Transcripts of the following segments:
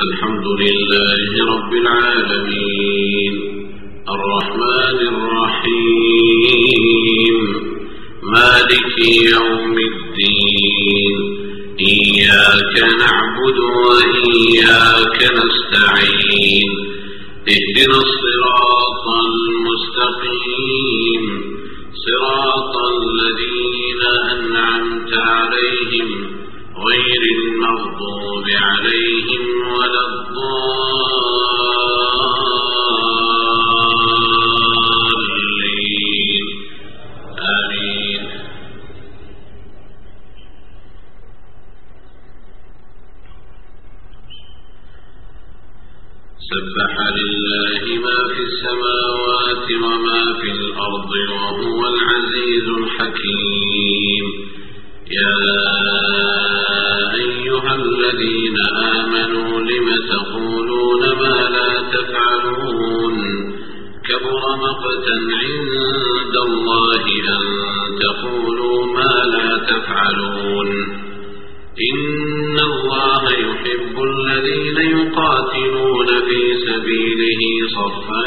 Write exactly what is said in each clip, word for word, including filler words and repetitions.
الحمد لله رب العالمين الرحمن الرحيم مالك يوم الدين إياك نعبد وإياك نستعين اهدنا الصراط المستقيم صراط الذين أنعمت عليهم غير المغضوب عليهم ولا الضالين آمين. سبح لله ما في السماوات وما في الأرض وهو العزيز الحكيم. يا أيها الذين آمنوا لم تقولون ما لا تفعلون كبر مقتا عند الله أن تقولوا ما لا تفعلون. إن الله يحب الذين يقاتلون في سبيله صفا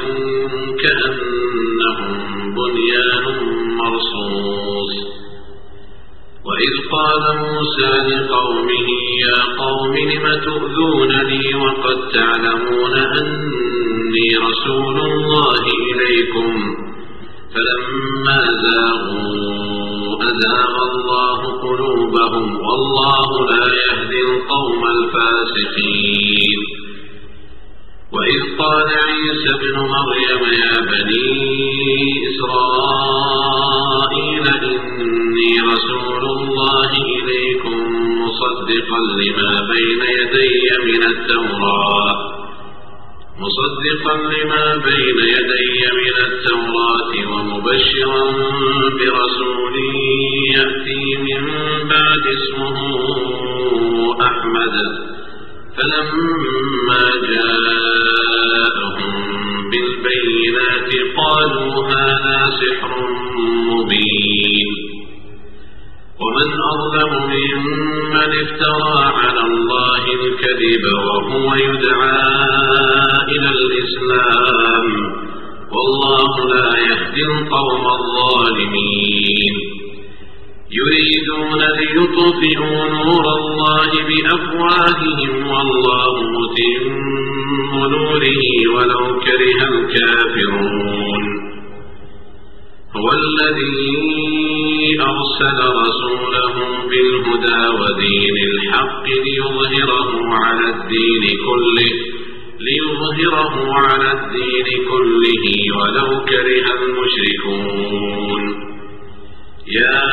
كأنهم بنيان مرصوص. وإذ قال موسى لقومه يا قوم لم تؤذونني وقد تعلمون أني رسول الله إليكم فلما زاغوا أزاغ الله قلوبهم والله لا يهدي القوم الفاسقين. وإذ قال عيسى ابن مريم يا بني إسرائيل إني رسول الله إليكم مصدقا لما بين يدي من التوراة مصدقا لما بين يدي من التوراة ومبشرا برسول يأتي من بعد اسمه أحمد. فلما جاءهم بالبينات قالوا هذا سحر مبين. ومن أظلم ممن افترى على الله الكذب وهو يدعى إلى الإسلام والله لا يهدي القوم الظالمين. يريدون ليطفئوا نور الله بأفواههم والله متم نوره ولو كره الكافرون. هو الذي أرسل رسوله بالهدى ودين الحق ليظهره على الدين كله ليظهره على الدين كله ولو كره المشركون. يا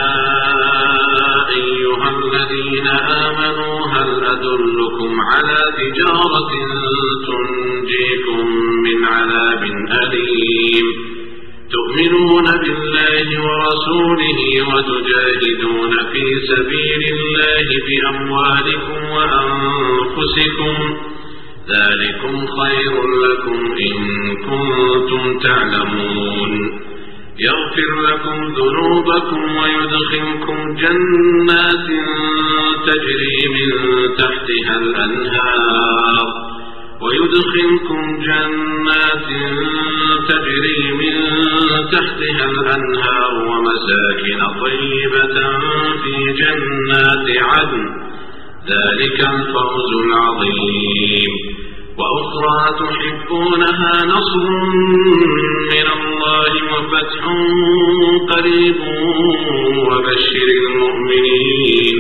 أيها الذين آمنوا هل أدلكم على تجارة تنجيكم من عذاب أليم تؤمنون بالله ورسوله وتجاهدون في سبيل الله بأموالكم وأنفسكم ذلكم خير لكم إن كنتم تعلمون. يغفر لكم ذنوبكم ويدخلكم جنات تجري من تحتها الأنهار ويدخلكم جنات تجري من تحتها الأنهار ومساكن طيبة في جنات عدن ذلك الفوز العظيم. وأخرى تحبونها نصر من الله وفتح قريب وبشر المؤمنين.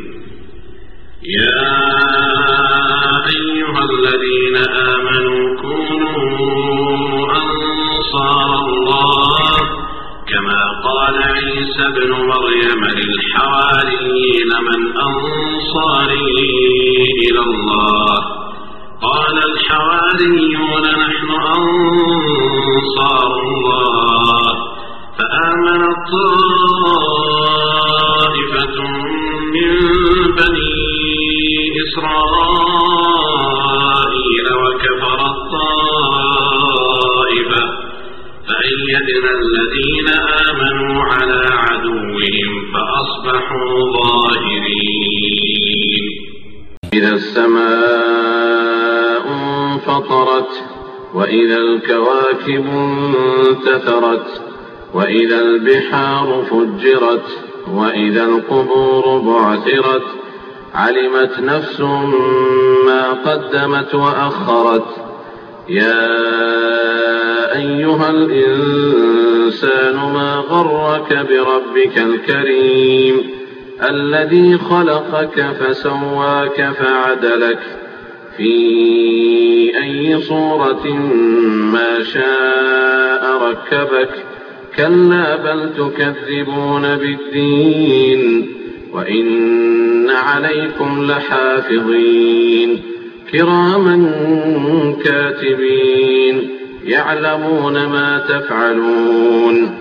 يا أيها الذين آمنوا كونوا أنصار الله كما قال عيسى ابن مريم للحواريين من أنصاري إلى الله قال الحواريون نحن أنصار الله. فآمنت طائفة من بني إسرائيل وكفرت طائفة فأيدنا الذين آمنوا على عدوهم فأصبحوا ظاهرين. إذا السماء انفطرت وإذا الكواكب انتثرت وإذا البحار فجرت وإذا القبور بعثرت علمت نفس ما قدمت وأخرت يا أيها الإنسان ما غرك بربك الكريم الذي خلقك فسواك فعدلك في أي صورة ما شاء ركبك كلا بل تكذبون بالدين وإن عليكم لحافظين كراما كاتبين يعلمون ما تفعلون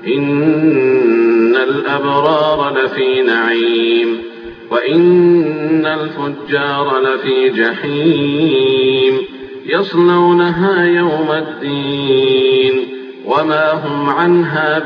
إن الأبرار لفي نعيم وإن الفجار لفي جحيم يصلونها يوم الدين وما هم عنها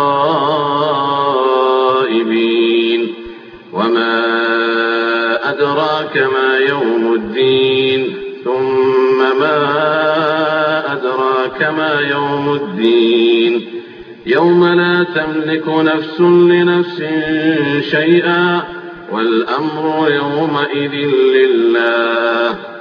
بغائبين وما أدراك ما يوم الدين ثم ما أدراك ما يوم الدين يوم لا تملك نفس لنفس شيئا والأمر يومئذ لله